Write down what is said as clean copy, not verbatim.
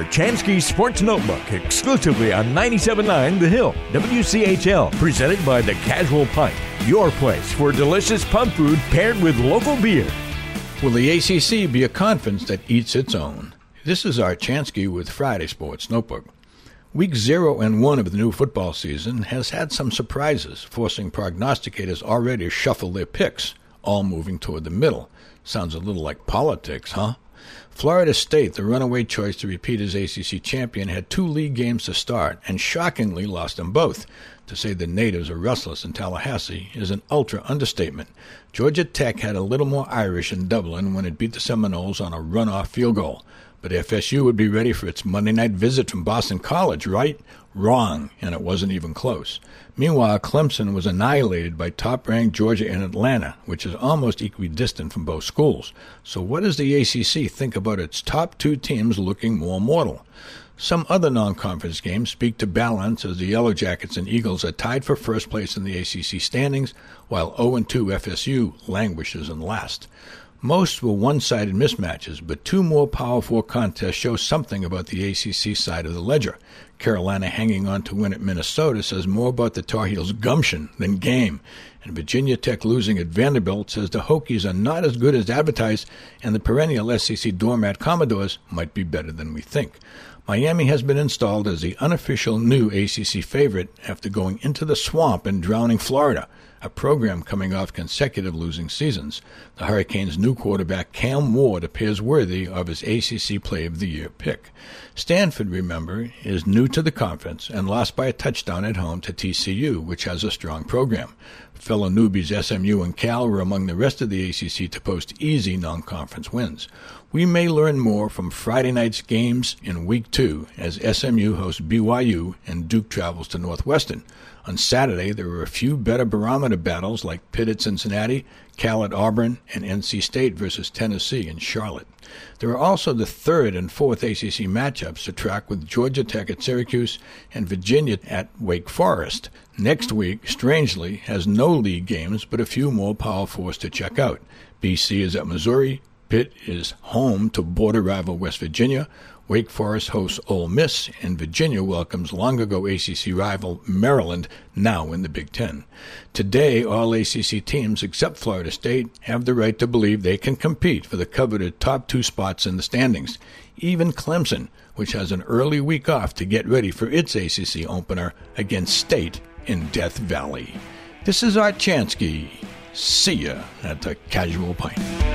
Chansky Sports Notebook exclusively on 97.9 The Hill, WCHL, presented by The Casual Pint, your place for delicious pub food paired with local beer. Will the ACC be a conference that eats its own? This is Art Chansky with Friday Sports Notebook. Week 0 and 1 of the new football season has had some surprises, forcing prognosticators already to shuffle their picks, all moving toward the middle. Sounds a little like politics, huh? Florida State, the runaway choice to repeat as ACC champion, had 2 league games to start and shockingly lost them both. To say the natives are restless in Tallahassee is an ultra understatement. Georgia Tech had a little more Irish in Dublin when it beat the Seminoles on a runoff field goal. But FSU would be ready for its Monday night visit from Boston College, right? Wrong, and it wasn't even close. Meanwhile, Clemson was annihilated by top-ranked Georgia and Atlanta, which is almost equidistant from both schools. So what does the ACC think about its top 2 teams looking more mortal? Some other non-conference games speak to balance as the Yellow Jackets and Eagles are tied for first place in the ACC standings, while 0-2 FSU languishes in last. Most were one-sided mismatches, but 2 more Power 4 contests show something about the ACC side of the ledger. Carolina hanging on to win at Minnesota says more about the Tar Heels' gumption than game. And Virginia Tech losing at Vanderbilt says the Hokies are not as good as advertised, and the perennial SEC doormat Commodores might be better than we think. Miami has been installed as the unofficial new ACC favorite after going into the swamp and drowning Florida, a program coming off consecutive losing seasons. The Hurricanes' new quarterback Cam Ward appears worthy of his ACC Player of the Year pick. Stanford, remember, is new to the conference and lost by a touchdown at home to TCU, which has a strong program. Fellow newbies SMU and Cal were among the rest of the ACC to post easy non-conference wins. We may learn more from Friday night's games in Week 2 as SMU hosts BYU and Duke travels to Northwestern. On Saturday, there were a few better barometer battles like Pitt at Cincinnati, Cal at Auburn, and NC State versus Tennessee and Charlotte. There are also the 3rd and 4th ACC matchups to track with Georgia Tech at Syracuse and Virginia at Wake Forest. Next week, strangely, has no league games but a few more Power 4s to check out. BC is at Missouri, Pitt is home to border rival West Virginia, Wake Forest hosts Ole Miss, and Virginia welcomes long-ago ACC rival Maryland, now in the Big Ten. Today, all ACC teams except Florida State have the right to believe they can compete for the coveted top 2 spots in the standings. Even Clemson, which has an early week off to get ready for its ACC opener against State in Death Valley. This is Art Chansky. See ya at the Casual Pint.